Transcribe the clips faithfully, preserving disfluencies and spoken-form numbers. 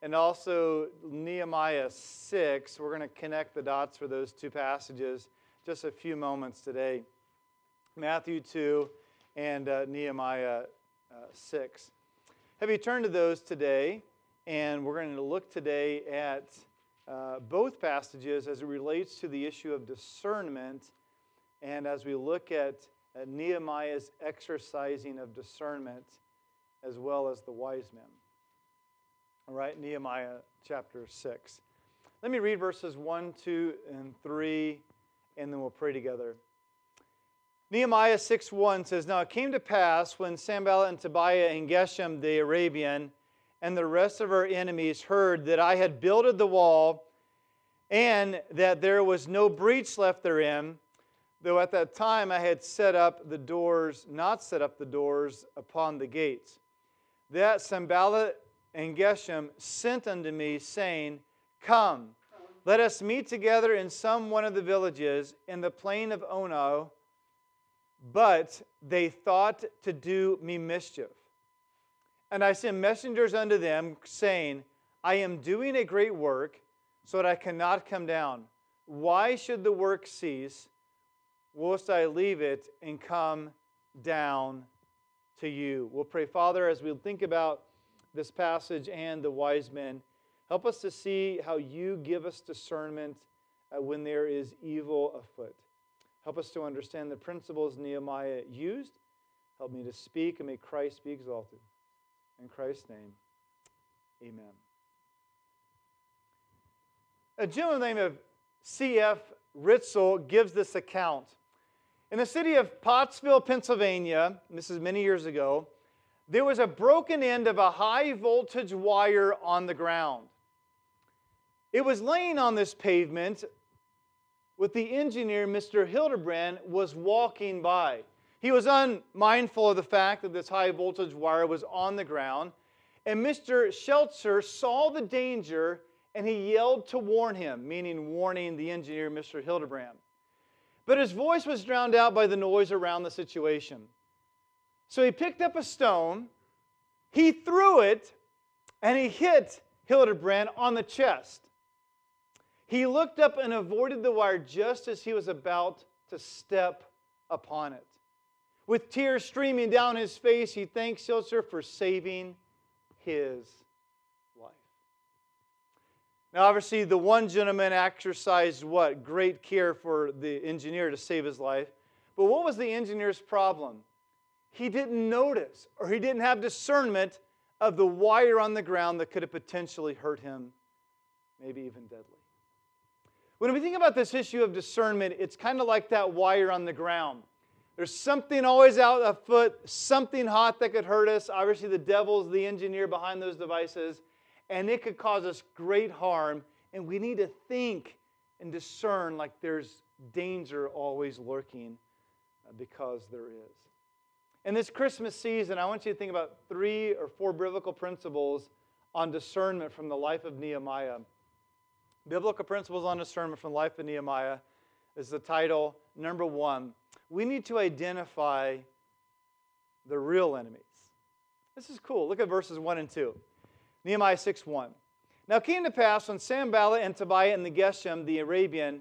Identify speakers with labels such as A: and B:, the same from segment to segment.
A: and also Nehemiah six. We're going to connect the dots for those two passages just a few moments today. Matthew two and uh, Nehemiah uh, six. Have you turned to those today? And we're going to look today at uh, both passages as it relates to the issue of discernment, and as we look at uh, Nehemiah's exercising of discernment as well as the wise men. All right, Nehemiah chapter six. Let me read verses one, two, and three, and then we'll pray together. Nehemiah six one says, Now it came to pass when Sanballat and Tobiah and Geshem the Arabian and the rest of our enemies heard that I had builded the wall and that there was no breach left therein, though at that time I had set up the doors, not set up the doors upon the gates, that Sanballat and Geshem sent unto me, saying, Come, let us meet together in some one of the villages in the plain of Ono. But they thought to do me mischief. And I sent messengers unto them, saying, I am doing a great work, so that I cannot come down. Why should the work cease, whilst I leave it and come down to you? We'll pray. Father, as we think about this passage and the wise men, help us to see how you give us discernment uh, when there is evil afoot. Help us to understand the principles Nehemiah used. Help me to speak, and may Christ be exalted. In Christ's name, amen. A gentleman named of C F Ritzel gives this account. In the city of Pottsville, Pennsylvania, and this is many years ago, there was a broken end of a high voltage wire on the ground. It was laying on this pavement with the engineer, Mister Hildebrand, was walking by. He was unmindful of the fact that this high voltage wire was on the ground, and Mister Sheltzer saw the danger, and he yelled to warn him, meaning warning the engineer, Mister Hildebrand. But his voice was drowned out by the noise around the situation. So he picked up a stone, he threw it, and he hit Hildebrand on the chest. He looked up and avoided the wire just as he was about to step upon it. With tears streaming down his face, he thanked Sheltzer for saving his life. Now, obviously, the one gentleman exercised what? Great care for the engineer to save his life. But what was the engineer's problem? He didn't notice, or he didn't have discernment of the wire on the ground that could have potentially hurt him, maybe even deadly. When we think about this issue of discernment, it's kind of like that wire on the ground. There's something always out afoot, something hot that could hurt us. Obviously, the devil's the engineer behind those devices, and it could cause us great harm. And we need to think and discern like there's danger always lurking, because there is. In this Christmas season, I want you to think about three or four biblical principles on discernment from the life of Nehemiah. Biblical Principles on Discernment from the Life of Nehemiah is the title. Number one, we need to identify the real enemies. This is cool. Look at verses one and two. Nehemiah six one. Now it came to pass when Sanballat and Tobiah and the Geshem, the Arabian,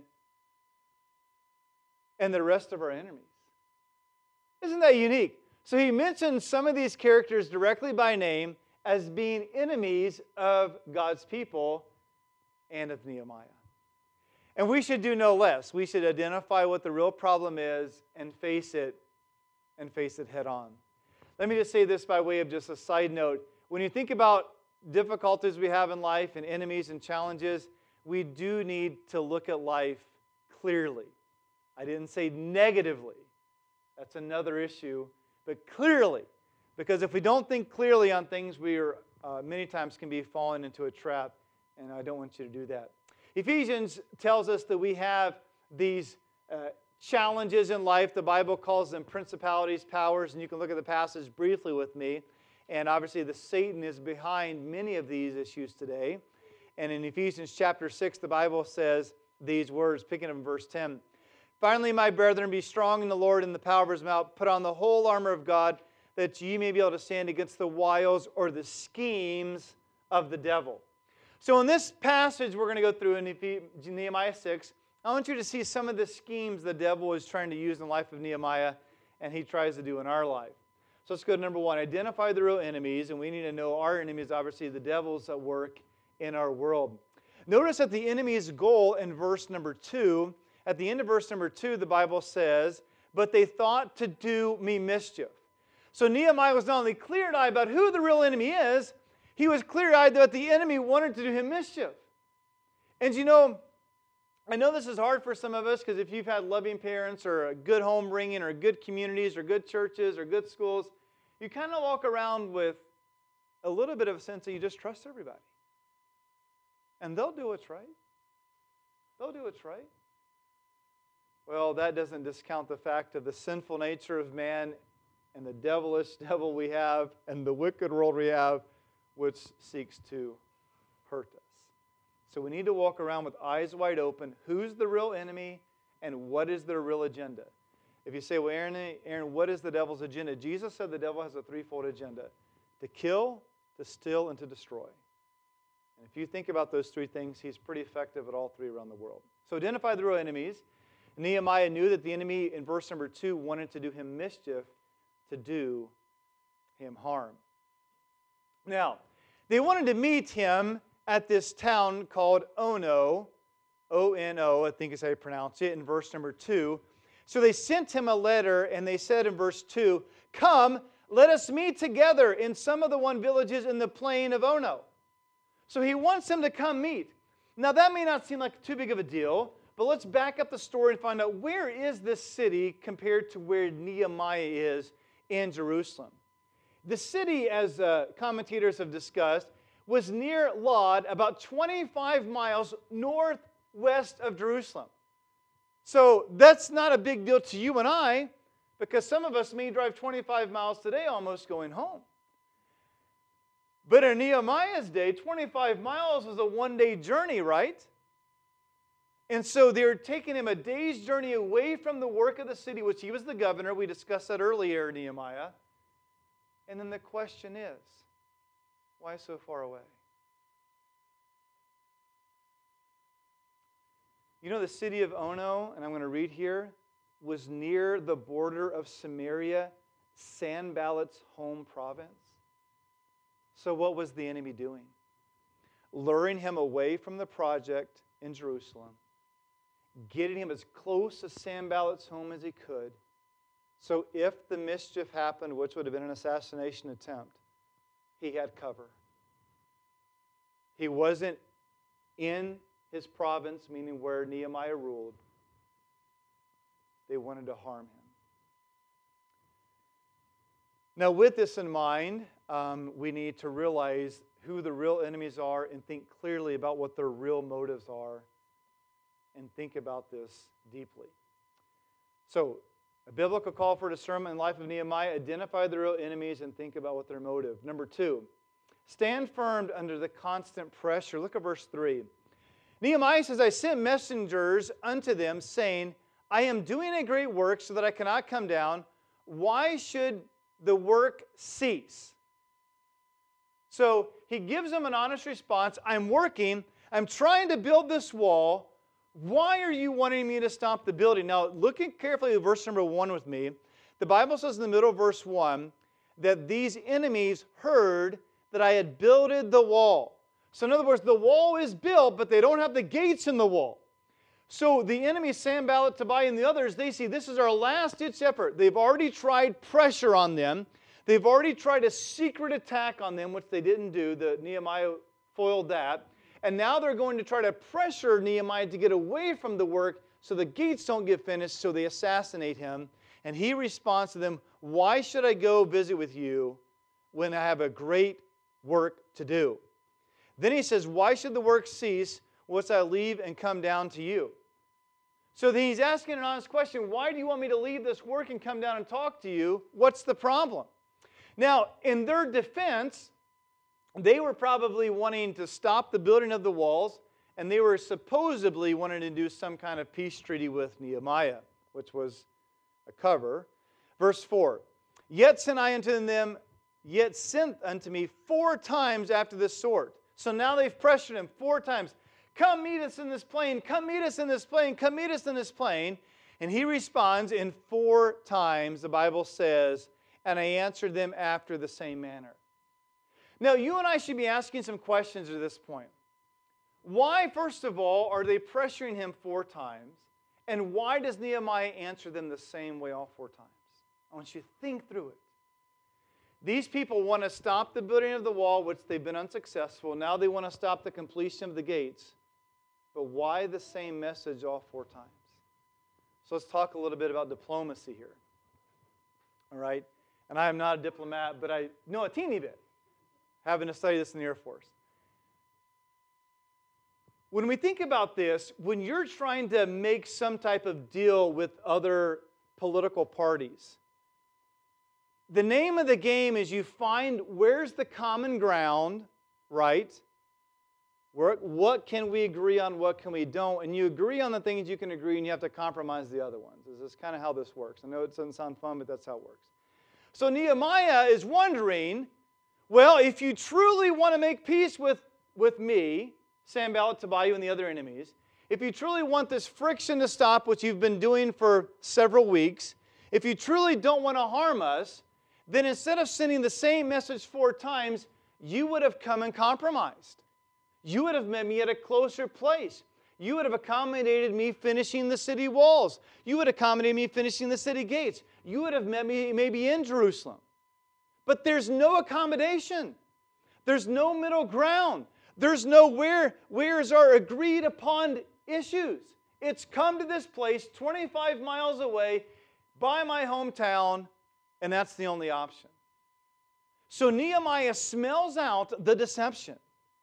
A: and the rest of our enemies. Isn't that unique? So he mentions some of these characters directly by name as being enemies of God's people and of Nehemiah. And we should do no less. We should identify what the real problem is and face it, and face it head on. Let me just say this by way of just a side note. When you think about difficulties we have in life and enemies and challenges, we do need to look at life clearly. I didn't say negatively. That's another issue. But clearly. Because if we don't think clearly on things, we are uh, many times can be fallen into a trap. And I don't want you to do that. Ephesians tells us that we have these uh, challenges in life. The Bible calls them principalities, powers, and you can look at the passage briefly with me. And obviously, the Satan is behind many of these issues today. And in Ephesians chapter six, the Bible says these words, picking up in verse ten. Finally, my brethren, be strong in the Lord and the power of his mouth. Put on the whole armor of God, that ye may be able to stand against the wiles or the schemes of the devil. So in this passage we're going to go through in Nehemiah six, I want you to see some of the schemes the devil is trying to use in the life of Nehemiah and he tries to do in our life. So let's go to number one. Identify the real enemies, and we need to know our enemies, obviously, the devil's at work in our world. Notice that the enemy's goal in verse number two, at the end of verse number two, the Bible says, but they thought to do me mischief. So Nehemiah was not only clear-eyed about who the real enemy is, he was clear-eyed that the enemy wanted to do him mischief. And you know, I know this is hard for some of us because if you've had loving parents or a good home bringing or good communities or good churches or good schools, you kind of walk around with a little bit of a sense that you just trust everybody. And they'll do what's right. They'll do what's right. Well, that doesn't discount the fact of the sinful nature of man and the devilish devil we have and the wicked world we have, which seeks to hurt us. So we need to walk around with eyes wide open. Who's the real enemy and what is their real agenda? If you say, well, Aaron, Aaron, what is the devil's agenda? Jesus said the devil has a threefold agenda: to kill, to steal, and to destroy. And if you think about those three things, he's pretty effective at all three around the world. So identify the real enemies. Nehemiah knew that the enemy in verse number two wanted to do him mischief, to do him harm. Now, they wanted to meet him at this town called Ono, O N O, I think is how you pronounce it, in verse number two. So they sent him a letter, and they said in verse two, come, let us meet together in some of the one villages in the plain of Ono. So he wants them to come meet. Now that may not seem like too big of a deal, but let's back up the story and find out where is this city compared to where Nehemiah is in Jerusalem. The city, as uh, commentators have discussed, was near Lod, about twenty-five miles northwest of Jerusalem. So that's not a big deal to you and I, because some of us may drive twenty-five miles today almost going home. But in Nehemiah's day, twenty-five miles was a one-day journey, right? And so they're taking him a day's journey away from the work of the city, which he was the governor. We discussed that earlier, Nehemiah. And then the question is, why so far away? You know, the city of Ono, and I'm going to read here, was near the border of Samaria, Sanballat's home province. So what was the enemy doing? Luring him away from the project in Jerusalem, getting him as close to Sanballat's home as he could. So if the mischief happened, which would have been an assassination attempt, he had cover. He wasn't in his province, meaning where Nehemiah ruled. They wanted to harm him. Now, with this in mind, um, we need to realize who the real enemies are and think clearly about what their real motives are and think about this deeply. So, a biblical call for discernment in the life of Nehemiah: identify the real enemies and think about what their motive. Number two, stand firm under the constant pressure. Look at verse three. Nehemiah says, I sent messengers unto them, saying, I am doing a great work so that I cannot come down. Why should the work cease? So he gives them an honest response. I'm working. I'm trying to build this wall. Why are you wanting me to stop the building? Now, looking carefully at verse number one with me, the Bible says in the middle of verse one that these enemies heard that I had builded the wall. So in other words, the wall is built, but they don't have the gates in the wall. So the enemy, Sanballat, Tobiah, and the others, they see this is our last-ditch effort. They've already tried pressure on them. They've already tried a secret attack on them, which they didn't do. The Nehemiah foiled that. And now they're going to try to pressure Nehemiah to get away from the work so the gates don't get finished, so they assassinate him. And he responds to them, why should I go visit with you when I have a great work to do? Then he says, why should the work cease once I leave and come down to you? So then he's asking an honest question. Why do you want me to leave this work and come down and talk to you? What's the problem? Now, in their defense, they were probably wanting to stop the building of the walls, and they were supposedly wanting to do some kind of peace treaty with Nehemiah, which was a cover. Verse four, yet sent I unto them, yet sent unto me four times after this sort. So now they've pressured him four times. Come meet us in this plain. Come meet us in this plain. Come meet us in this plain. And he responds in four times, the Bible says, and I answered them after the same manner. Now, you and I should be asking some questions at this point. Why, first of all, are they pressuring him four times? And why does Nehemiah answer them the same way all four times? I want you to think through it. These people want to stop the building of the wall, which they've been unsuccessful. Now they want to stop the completion of the gates. But why the same message all four times? So let's talk a little bit about diplomacy here. All right? And I am not a diplomat, but I know a teeny bit, having to study this in the Air Force. When we think about this, when you're trying to make some type of deal with other political parties, the name of the game is you find where's the common ground, right? Where, what can we agree on, what can we don't? And you agree on the things you can agree, and you have to compromise the other ones. This is kind of how this works. I know it doesn't sound fun, but that's how it works. So Nehemiah is wondering, well, if you truly want to make peace with, with me, Sanballat, Tobiah, and the other enemies, if you truly want this friction to stop, which you've been doing for several weeks, if you truly don't want to harm us, then instead of sending the same message four times, you would have come and compromised. You would have met me at a closer place. You would have accommodated me finishing the city walls. You would accommodate me finishing the city gates. You would have met me maybe in Jerusalem. But there's no accommodation. There's no middle ground. There's no where, where's our agreed upon issues. It's come to this place twenty-five miles away by my hometown, and that's the only option. So Nehemiah smells out the deception.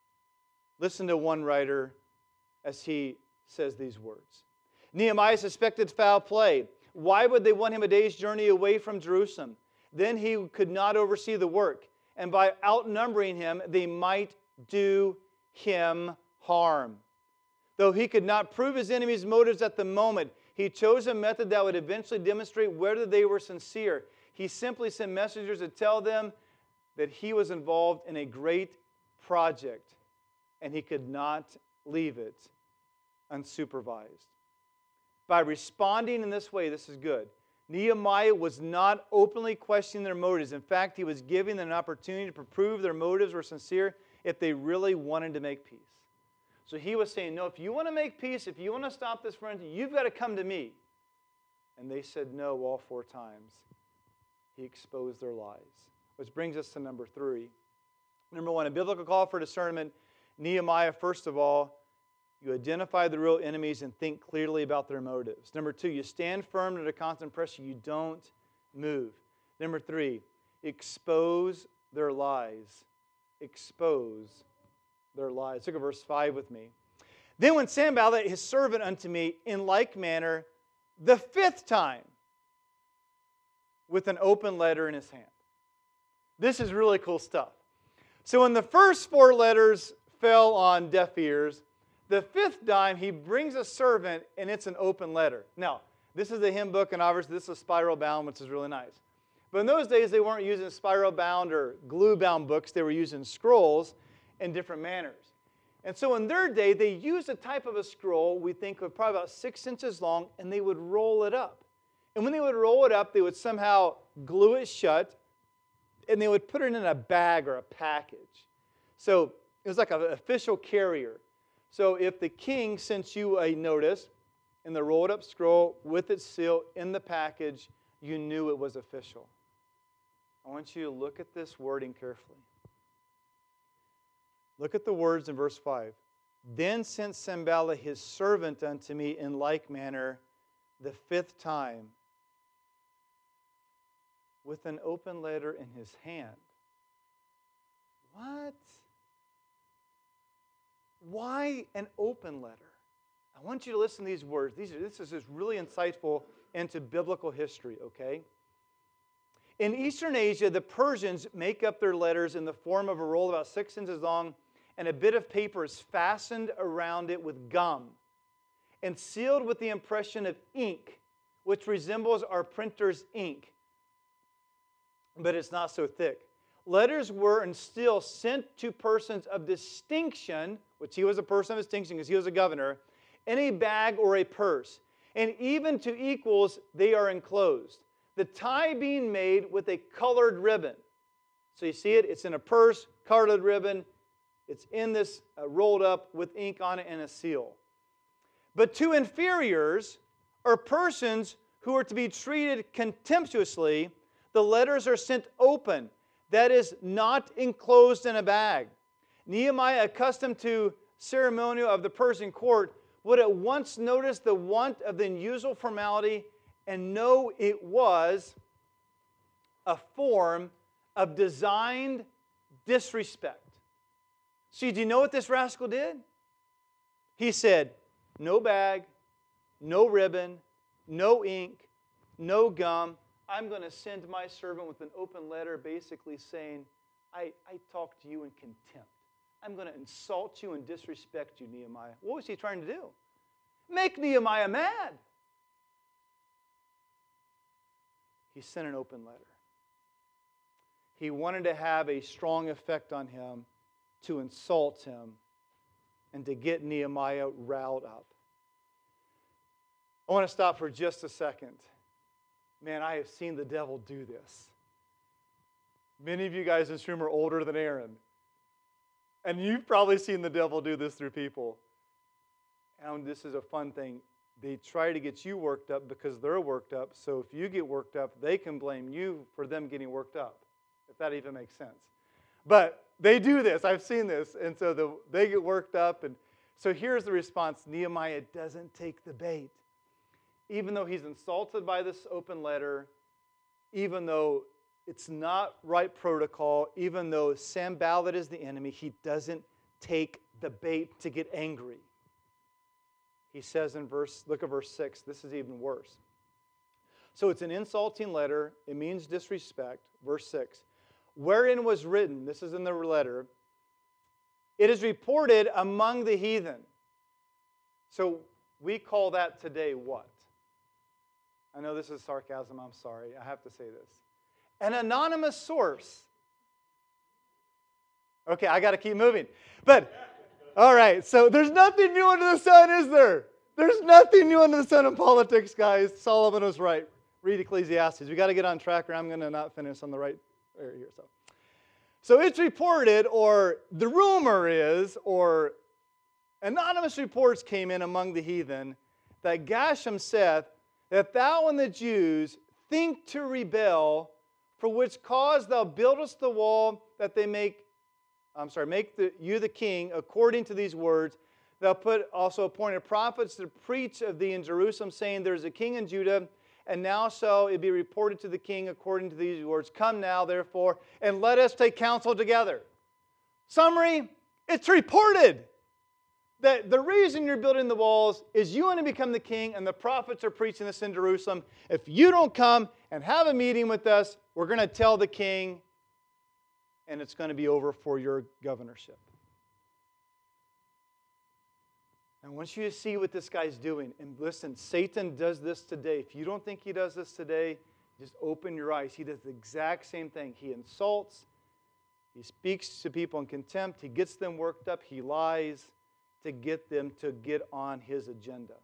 A: Listen to one writer as he says these words. Nehemiah suspected foul play. Why would they want him a day's journey away from Jerusalem? Then he could not oversee the work, and by outnumbering him, they might do him harm. Though he could not prove his enemies' motives at the moment, he chose a method that would eventually demonstrate whether they were sincere. He simply sent messengers to tell them that he was involved in a great project, and he could not leave it unsupervised. By responding in this way, this is good. Nehemiah was not openly questioning their motives. In fact, he was giving them an opportunity to prove their motives were sincere if they really wanted to make peace. So he was saying, no, if you want to make peace, if you want to stop this friend, you've got to come to me. And they said no all four times. He exposed their lies. Which brings us to number three. Number one, a biblical call for discernment. Nehemiah, first of all, you identify the real enemies and think clearly about their motives. Number two, you stand firm under constant pressure. You don't move. Number three, expose their lies. Expose their lies. Look at verse five with me. Then when Sanballat, his servant unto me, in like manner, the fifth time, with an open letter in his hand. This is really cool stuff. So when the first four letters fell on deaf ears, the fifth time he brings a servant and it's an open letter. Now, this is a hymn book and obviously this is spiral bound, which is really nice. But in those days they weren't using spiral bound or glue bound books. They were using scrolls in different manners. And so in their day they used a type of a scroll we think of probably about six inches long, and they would roll it up. And when they would roll it up, they would somehow glue it shut, and they would put it in a bag or a package. So it was like an official carrier. So if the king sent you a notice in the rolled up scroll with its seal in the package, you knew it was official. I want you to look at this wording carefully. Look at the words in verse five. Then sent Sanballat his servant unto me in like manner the fifth time, with an open letter in his hand. What? Why an open letter? I want you to listen to these words. These are, this is just really insightful into biblical history, okay? In Eastern Asia, the Persians make up their letters in the form of a roll about six inches long, and a bit of paper is fastened around it with gum and sealed with the impression of ink, which resembles our printer's ink, but it's not so thick. letters were and still sent to persons of distinction, which he was a person of distinction because he was a governor, in a bag or a purse. And even to equals, they are enclosed. The tie being made with a colored ribbon. So you see it, it's in a purse, colored ribbon. It's in this uh, rolled up with ink on it and a seal. But to inferiors, or persons who are to be treated contemptuously, the letters are sent open, that is, not enclosed in a bag. Nehemiah, accustomed to ceremonial of the Persian court, would at once notice the want of the unusual formality and know it was a form of designed disrespect. See, do you know what this rascal did? He said, no bag, no ribbon, no ink, no gum. I'm going to send my servant with an open letter basically saying, I, I talk to you in contempt. I'm going to insult you and disrespect you, Nehemiah. What was he trying to do? Make Nehemiah mad. He sent an open letter. He wanted to have a strong effect on him, to insult him, and to get Nehemiah riled up. I want to stop for just a second. Man, I have seen the devil do this. Many of you guys in this room are older than Aaron. And you've probably seen the devil do this through people. And this is a fun thing. They try to get you worked up because they're worked up. So if you get worked up, they can blame you for them getting worked up, if that even makes sense. But they do this. I've seen this. And so the, they get worked up. And so here's the response. Nehemiah doesn't take the bait. Even though he's insulted by this open letter, even though it's not right protocol, even though Sanballat is the enemy, he doesn't take the bait to get angry. He says in verse, look at verse six, this is even worse. So it's an insulting letter. It means disrespect. Verse six, wherein was written, this is in the letter, it is reported among the heathen. So we call that today what? I know this is sarcasm. I'm sorry. I have to say this. An anonymous source. Okay, I got to keep moving. But, all right, so there's nothing new under the sun, is there? There's nothing new under the sun in politics, guys. Solomon was right. Read Ecclesiastes. We got to get on track or I'm going to not finish on the right area here. So. so it's reported, or the rumor is, or anonymous reports came in among the heathen that Geshem saith, that thou and the Jews think to rebel, for which cause thou buildest the wall that they make, I'm sorry, make the, you the king according to these words. Thou put also appointed prophets to preach of thee in Jerusalem, saying, there is a king in Judah, and now shall it be reported to the king according to these words. Come now, therefore, and let us take counsel together. Summary, it's reported that the reason you're building the walls is you want to become the king, and the prophets are preaching this in Jerusalem. If you don't come and have a meeting with us, we're going to tell the king, and it's going to be over for your governorship. And I want you to see what this guy's doing. And listen, Satan does this today. If you don't think he does this today, just open your eyes. He does the exact same thing. He insults. He speaks to people in contempt. He gets them worked up. He lies to get them to get on his agenda.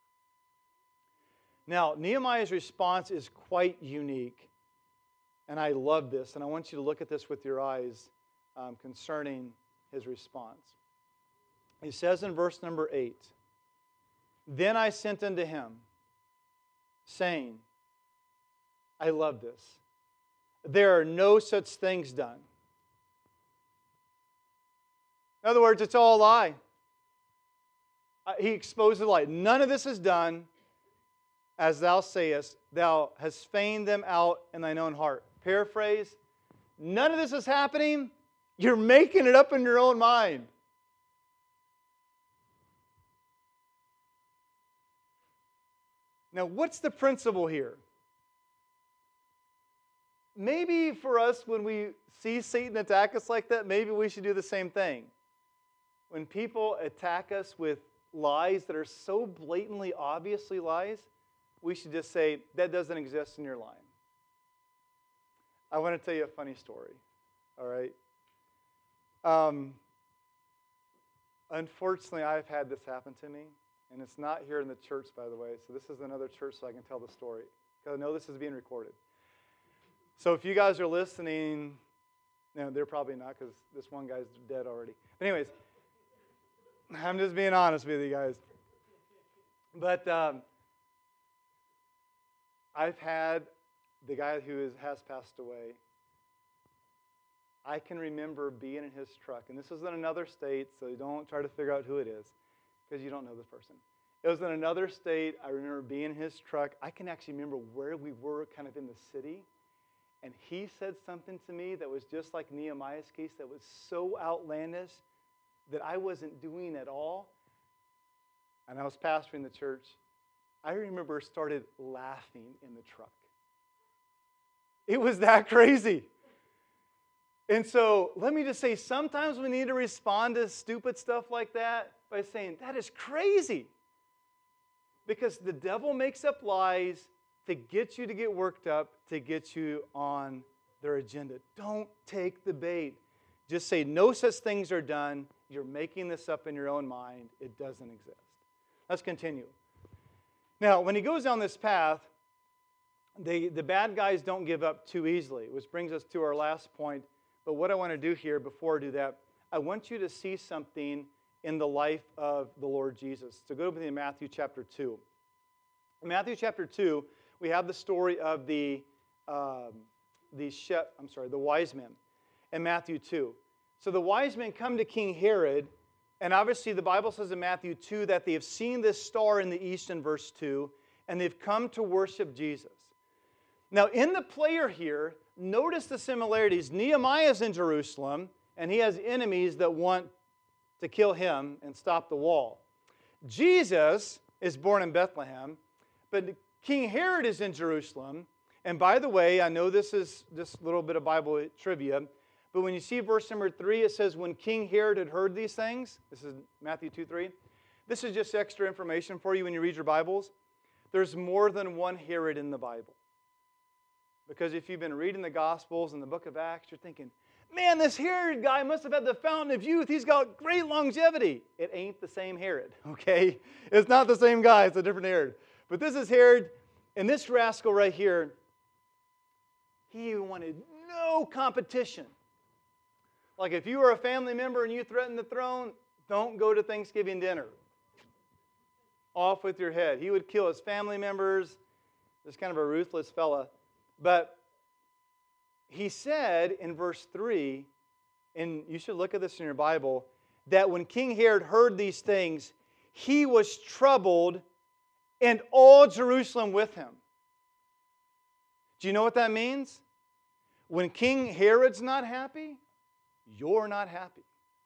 A: Now, Nehemiah's response is quite unique, and I love this, and I want you to look at this with your eyes um, concerning his response. He says in verse number eight, then I sent unto him, saying, I love this, there are no such things done. In other words, it's all a lie. He exposed the lie. None of this is done, as thou sayest. Thou hast feigned them out in thine own heart. Paraphrase, none of this is happening. You're making it up in your own mind. Now, what's the principle here? Maybe for us, when we see Satan attack us like that, maybe we should do the same thing. When people attack us with lies that are so blatantly, obviously lies, we should just say, that doesn't exist and you're lying. I want to tell you a funny story. All right. Um, unfortunately, I've had this happen to me, and it's not here in the church, by the way. So this is another church, so I can tell the story, because I know this is being recorded. So if you guys are listening, no, they're probably not, because this one guy's dead already. But anyways, I'm just being honest with you guys. But um, I've had the guy who is, has passed away. I can remember being in his truck, and this was in another state, so you don't try to figure out who it is, because you don't know the person. It was in another state. I remember being in his truck. I can actually remember where we were kind of in the city, and he said something to me that was just like Nehemiah's case, that was so outlandish that I wasn't doing at all. And I was pastoring the church. I remember started laughing in the truck. It was that crazy. And so let me just say, sometimes we need to respond to stupid stuff like that by saying, that is crazy. Because the devil makes up lies to get you to get worked up, to get you on their agenda. Don't take the bait. Just say, no such things are done. You're making this up in your own mind. It doesn't exist. Let's continue. Now, when he goes down this path, they, the bad guys don't give up too easily, which brings us to our last point. But what I want to do here before I do that, I want you to see something in the life of the Lord Jesus. So go with me to Matthew chapter two. In Matthew chapter two, we have the story of the um, the shep, I'm sorry, the wise men in Matthew two. So the wise men come to King Herod, and obviously the Bible says in Matthew two that they have seen this star in the east in verse two, and they've come to worship Jesus. Now in the player here, notice the similarities. Nehemiah is in Jerusalem, and he has enemies that want to kill him and stop the wall. Jesus is born in Bethlehem, but King Herod is in Jerusalem. And by the way, I know this is just a little bit of Bible trivia, but when you see verse number three, it says, when King Herod had heard these things, this is Matthew two three, this is just extra information for you when you read your Bibles. There's more than one Herod in the Bible. Because if you've been reading the Gospels and the book of Acts, you're thinking, man, this Herod guy must have had the fountain of youth. He's got great longevity. It ain't the same Herod, okay? It's not the same guy. It's a different Herod. But this is Herod, and this rascal right here, he wanted no competition. Like if you were a family member and you threatened the throne, don't go to Thanksgiving dinner. Off with your head. He would kill his family members. Just kind of a ruthless fella. But he said in verse three, and you should look at this in your Bible, that when King Herod heard these things, he was troubled, and all Jerusalem with him. Do you know what that means? When King Herod's not happy, you're not happy.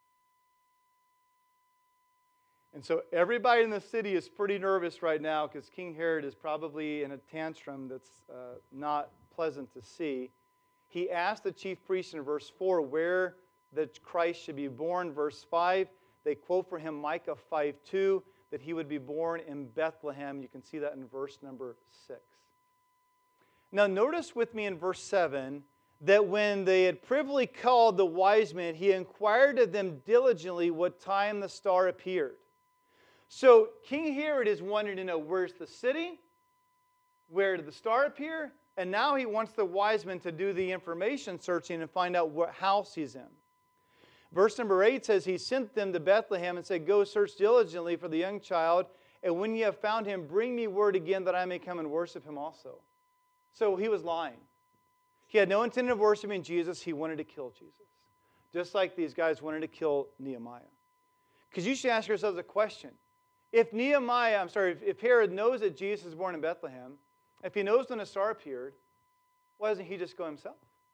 A: And so everybody in the city is pretty nervous right now because King Herod is probably in a tantrum that's uh, not pleasant to see. He asked the chief priests in verse four where the Christ should be born. Verse five, they quote for him Micah five two, that he would be born in Bethlehem. You can see that in verse number six. Now notice with me in verse seven that when they had privily called the wise men, he inquired of them diligently what time the star appeared. So King Herod is wanting to know, where's the city? Where did the star appear? And now he wants the wise men to do the information searching and find out what house he's in. Verse number eight says, he sent them to Bethlehem and said, go search diligently for the young child, and when ye have found him, bring me word again that I may come and worship him also. So he was lying. He had no intention of worshiping Jesus. He wanted to kill Jesus. Just like these guys wanted to kill Nehemiah. Because you should ask yourselves a question. If Nehemiah, I'm sorry, if, if Herod knows that Jesus was born in Bethlehem, if he knows when a star appeared, why doesn't he just go himself?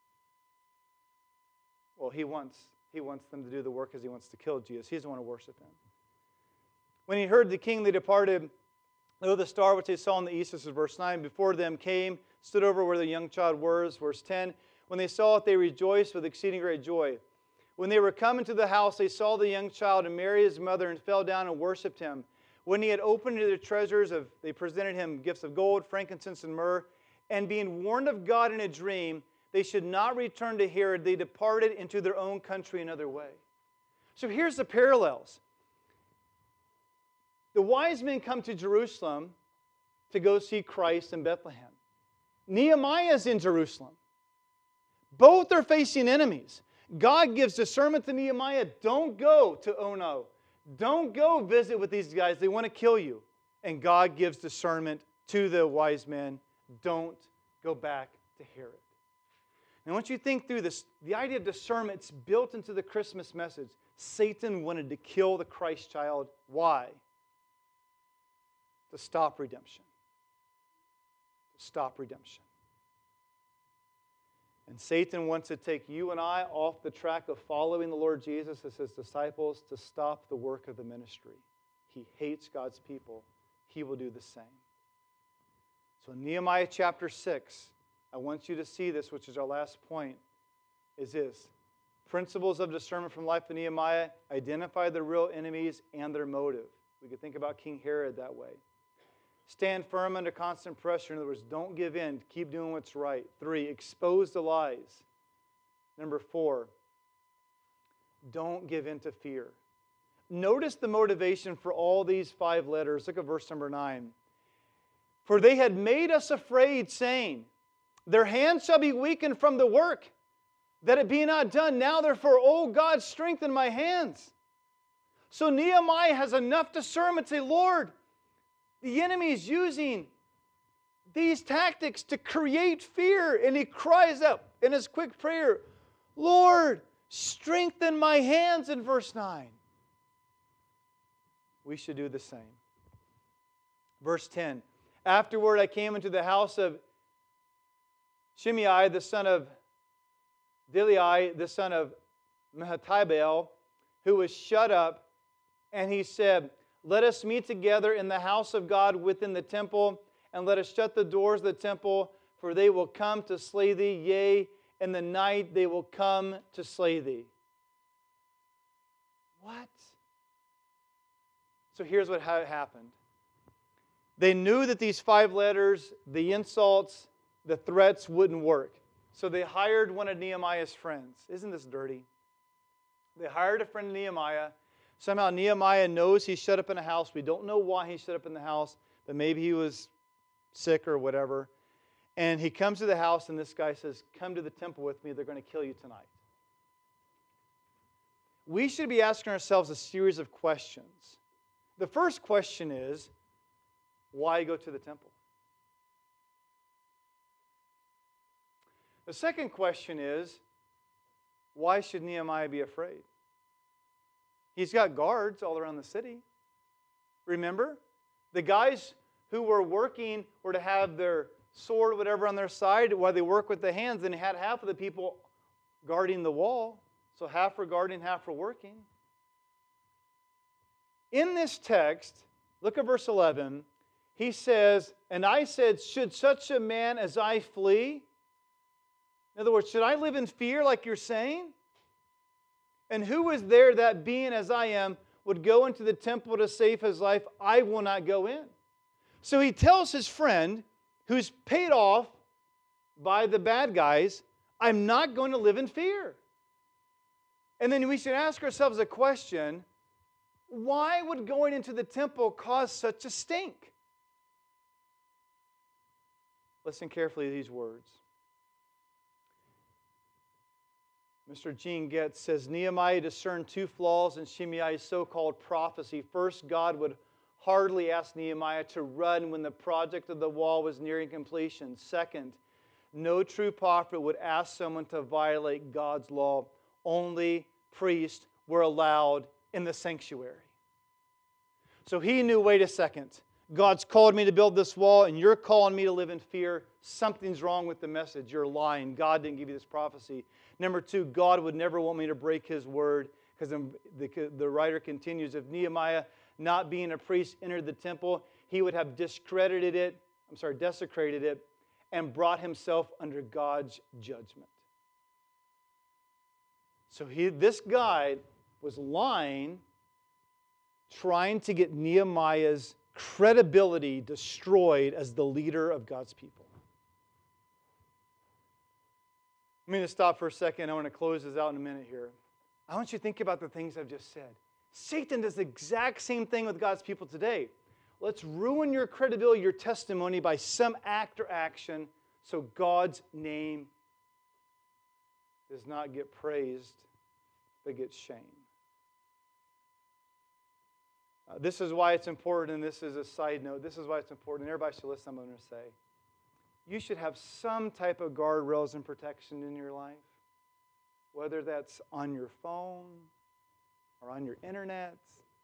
A: Well, he wants, he wants them to do the work because he wants to kill Jesus. He doesn't want to worship him. When he heard the king, they departed. Though the star which they saw in the east, this is verse nine, before them came, stood over where the young child was, verse ten. When they saw it, they rejoiced with exceeding great joy. When they were come into the house, they saw the young child and Mary his mother, and fell down and worshipped him. When he had opened their treasures, of, they presented him gifts of gold, frankincense, and myrrh. And being warned of God in a dream they should not return to Herod. They departed into their own country another way. So here's the parallels. The wise men come to Jerusalem to go see Christ in Bethlehem. Nehemiah is in Jerusalem. Both are facing enemies. God gives discernment to Nehemiah. Don't go to Ono. Don't go visit with these guys. They want to kill you. And God gives discernment to the wise men. Don't go back to Herod. Now, once you think through this, the idea of discernment is built into the Christmas message. Satan wanted to kill the Christ child. Why? To stop redemption. To stop redemption. And Satan wants to take you and I off the track of following the Lord Jesus as His disciples to stop the work of the ministry. He hates God's people. He will do the same. So in Nehemiah chapter six, I want you to see this, which is our last point, is this. Principles of discernment from the life of Nehemiah identify the real enemies and their motive. We could think about King Herod that way. Stand firm under constant pressure. In other words, don't give in. Keep doing what's right. Three, expose the lies. Number four, don't give in to fear. Notice the motivation for all these five letters. Look at verse number nine. For they had made us afraid, saying, their hands shall be weakened from the work, that it be not done. Now therefore, O God, strengthen my hands. So Nehemiah has enough discernment to say, Lord, the enemy is using these tactics to create fear. And he cries out in his quick prayer, Lord, strengthen my hands in verse nine. We should do the same. Verse ten. Afterward I came into the house of Shimei, the son of Dilai, the son of Mehetabel, who was shut up, and he said, let us meet together in the house of God within the temple, and let us shut the doors of the temple, for they will come to slay thee, yea, in the night they will come to slay thee. What? So here's what happened. They knew that these five letters, the insults, the threats wouldn't work. So they hired one of Nehemiah's friends. Isn't this dirty? They hired a friend of Nehemiah. Somehow Nehemiah knows he's shut up in a house. We don't know why he's shut up in the house, but maybe he was sick or whatever. And he comes to the house and this guy says, come to the temple with me. They're going to kill you tonight. We should be asking ourselves a series of questions. The first question is, why go to the temple? The second question is, why should Nehemiah be afraid? He's got guards all around the city. Remember? The guys who were working were to have their sword or whatever on their side while they work with the hands. Then he had half of the people guarding the wall. So half were guarding, half were working. In this text, look at verse eleven. He says, and I said, should such a man as I flee? In other words, should I live in fear like you're saying? And who is there that being as I am would go into the temple to save his life? I will not go in. So he tells his friend, who's paid off by the bad guys, I'm not going to live in fear. And then we should ask ourselves a question, why would going into the temple cause such a stink? Listen carefully to these words. Mister Gene Getz says, Nehemiah discerned two flaws in Shimei's so-called prophecy. First, God would hardly ask Nehemiah to run when the project of the wall was nearing completion. Second, no true prophet would ask someone to violate God's law. Only priests were allowed in the sanctuary. So he knew, wait a second, God's called me to build this wall and you're calling me to live in fear. Something's wrong with the message. You're lying. God didn't give you this prophecy. Number two, God would never want me to break His word, because the, the writer continues, if Nehemiah, not being a priest, entered the temple, he would have discredited it, I'm sorry, desecrated it, and brought himself under God's judgment. So he, this guy was lying, trying to get Nehemiah's credibility destroyed as the leader of God's people. Let me just stop for a second. I want to close this out in a minute here. I want you to think about the things I've just said. Satan does the exact same thing with God's people today. Let's ruin your credibility, your testimony by some act or action so God's name does not get praised, but gets shamed. Uh, this is why it's important, and this is a side note. This is why it's important. Everybody should listen to what I'm going to say. You should have some type of guardrails and protection in your life, whether that's on your phone or on your internet,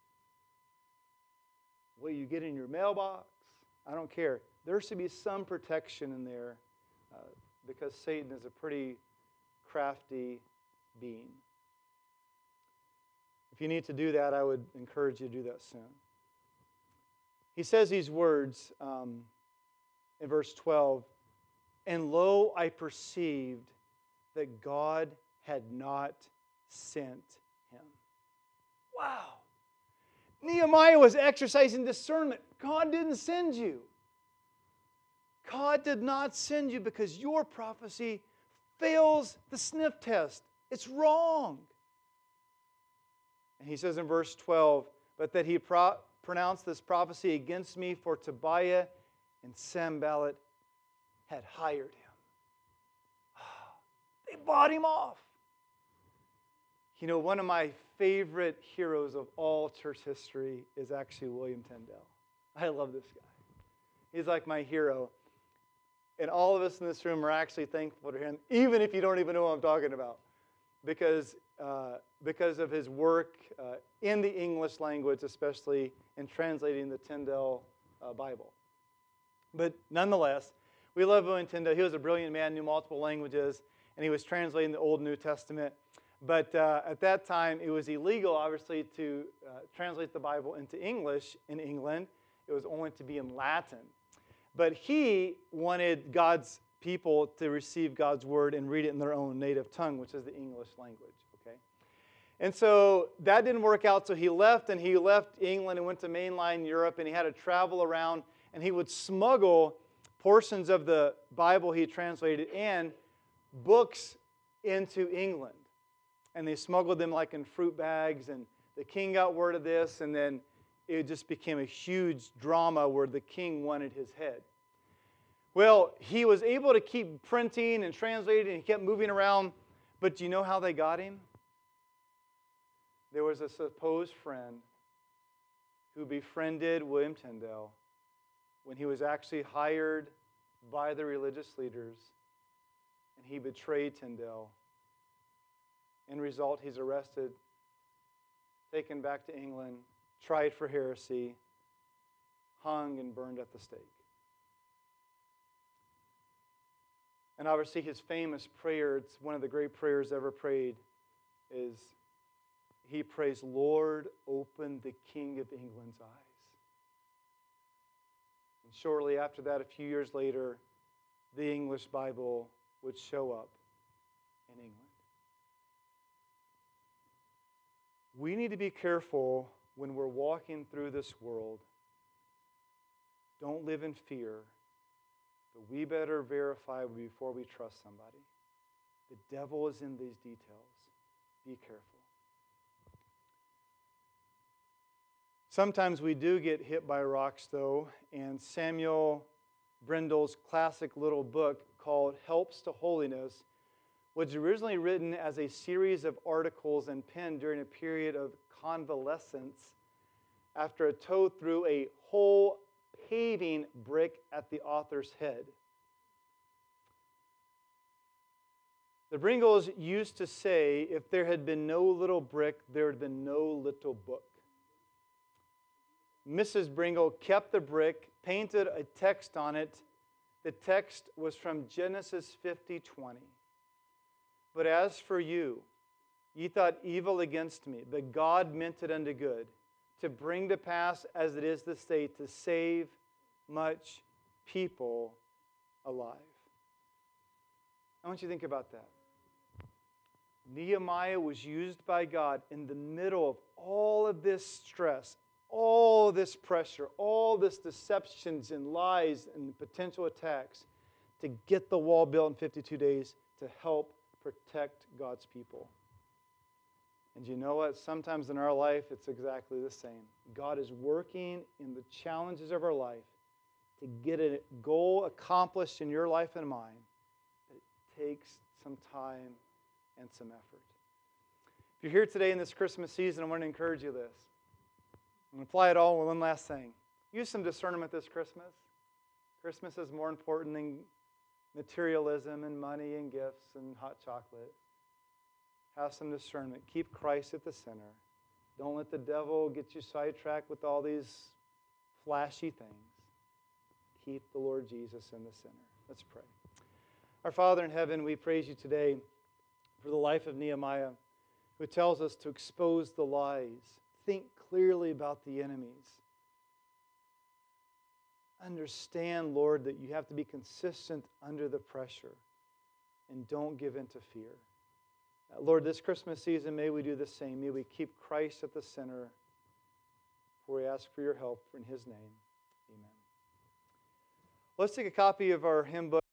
A: what you get in your mailbox. I don't care. There should be some protection in there uh, because Satan is a pretty crafty being. If you need to do that, I would encourage you to do that soon. He says these words um, in verse twelve, "And lo, I perceived that God had not sent him." Wow. Nehemiah was exercising discernment. God didn't send you. God did not send you because your prophecy fails the sniff test. It's wrong. And he says in verse twelve, "But that he pro- pronounced this prophecy against me, for Tobiah and Sanballat had hired him." They bought him off. You know, one of my favorite heroes of all church history is actually William Tyndale. I love this guy. He's like my hero. And all of us in this room are actually thankful to him, even if you don't even know what I'm talking about, because, uh, because of his work uh, in the English language, especially in translating the Tyndale uh, Bible. But nonetheless, we love William Tyndale. He was a brilliant man, knew multiple languages, and he was translating the Old and New Testament. But uh, at that time, it was illegal, obviously, to uh, translate the Bible into English in England. It was only to be in Latin. But he wanted God's people to receive God's word and read it in their own native tongue, which is the English language. Okay, and so that didn't work out, so he left, and he left England and went to mainline Europe, and he had to travel around, and he would smuggle portions of the Bible he translated and books into England. And they smuggled them like in fruit bags, and the king got word of this, and then it just became a huge drama where the king wanted his head. Well, he was able to keep printing and translating, and he kept moving around, but do you know how they got him? There was a supposed friend who befriended William Tyndale when he was actually hired by the religious leaders, and he betrayed Tyndale. End result, he's arrested, taken back to England, tried for heresy, hung and burned at the stake. And obviously his famous prayer, it's one of the great prayers ever prayed, is he prays, "Lord, open the King of England's eyes." And shortly after that, a few years later, the English Bible would show up in England. We need to be careful when we're walking through this world. Don't live in fear, but we better verify before we trust somebody. The devil is in these details. Be careful. Sometimes we do get hit by rocks, though, and Samuel Brindle's classic little book called Helps to Holiness was originally written as a series of articles and penned during a period of convalescence after a tow threw a whole paving brick at the author's head. The Bringles used to say, if there had been no little brick, there had been no little book. Missus Bringle kept the brick, painted a text on it. The text was from Genesis fifty twenty. "But as for you, ye thought evil against me, but God meant it unto good, to bring to pass as it is this day, to save much people alive." I want you to think about that. Nehemiah was used by God in the middle of all of this stress, all this pressure, all this deceptions and lies and potential attacks to get the wall built in fifty-two days to help protect God's people. And you know what? Sometimes in our life, it's exactly the same. God is working in the challenges of our life to get a goal accomplished in your life and mine. But it takes some time and some effort. If you're here today in this Christmas season, I want to encourage you this. I'm going to apply it all with one last thing. Use some discernment this Christmas. Christmas is more important than materialism and money and gifts and hot chocolate. Have some discernment. Keep Christ at the center. Don't let the devil get you sidetracked with all these flashy things. Keep the Lord Jesus in the center. Let's pray. Our Father in heaven, we praise you today for the life of Nehemiah, who tells us to expose the lies, think clearly about the enemies. Understand, Lord, that you have to be consistent under the pressure, and don't give in to fear. Uh, Lord, this Christmas season, may we do the same. May we keep Christ at the center. For we ask for your help in his name. Amen. Let's take a copy of our hymn book.